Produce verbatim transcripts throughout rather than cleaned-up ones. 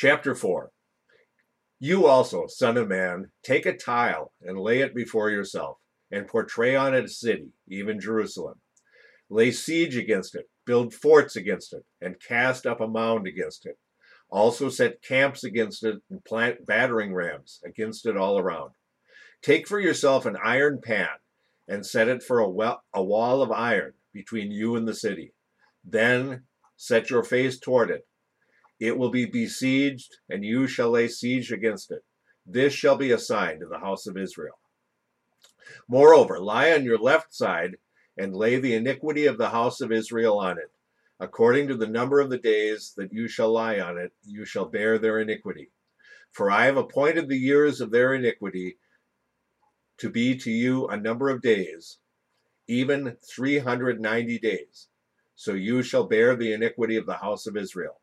Chapter four. You also, son of man, take a tile and lay it before yourself, and portray on it a city, even Jerusalem. Lay siege against it, build forts against it, and cast up a mound against it. Also set camps against it and plant battering rams against it all around. Take for yourself an iron pan and set it for a, well, a wall of iron between you and the city. Then set your face toward it. It will be besieged, and you shall lay siege against it. This shall be a sign to the house of Israel. Moreover, lie on your left side and lay the iniquity of the house of Israel on it. According to the number of the days that you shall lie on it, you shall bear their iniquity. For I have appointed the years of their iniquity to be to you a number of days, even three hundred ninety days. So you shall bear the iniquity of the house of Israel.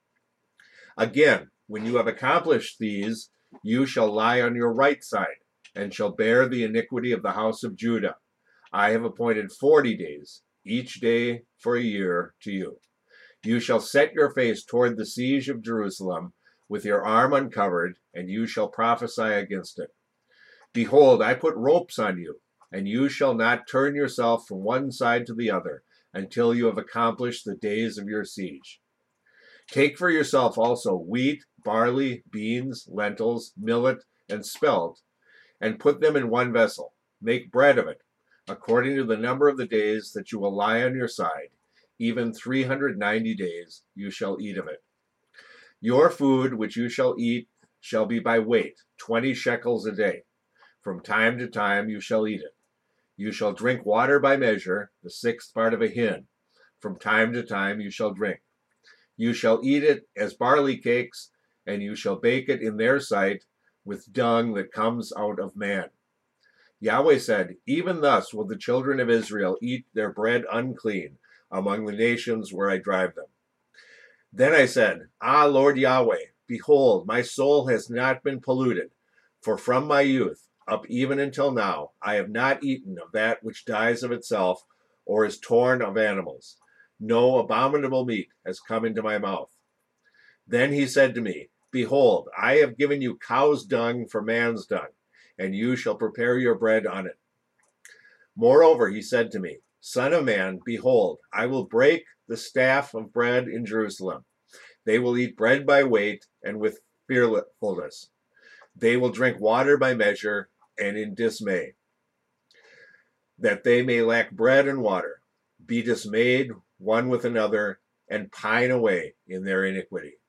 Again, when you have accomplished these, you shall lie on your right side, and shall bear the iniquity of the house of Judah. I have appointed forty days, each day for a year to you. You shall set your face toward the siege of Jerusalem, with your arm uncovered, and you shall prophesy against it. Behold, I put ropes on you, and you shall not turn yourself from one side to the other, until you have accomplished the days of your siege. Take for yourself also wheat, barley, beans, lentils, millet, and spelt, and put them in one vessel. Make bread of it, according to the number of the days that you will lie on your side, even three hundred ninety days you shall eat of it. Your food which you shall eat shall be by weight, twenty shekels a day. From time to time you shall eat it. You shall drink water by measure, the sixth part of a hin. From time to time you shall drink. You shall eat it as barley cakes, and you shall bake it in their sight with dung that comes out of man. Yahweh said, even thus will the children of Israel eat their bread unclean among the nations where I drive them. Then I said, Ah, Lord Yahweh, behold, my soul has not been polluted, for from my youth up even until now I have not eaten of that which dies of itself or is torn of animals. No abominable meat has come into my mouth. Then he said to me, behold, I have given you cow's dung for man's dung, and you shall prepare your bread on it. Moreover, he said to me, Son of man, behold, I will break the staff of bread in Jerusalem. They will eat bread by weight and with fearfulness. They will drink water by measure and in dismay, that they may lack bread and water, be dismayed one with another, and pine away in their iniquity.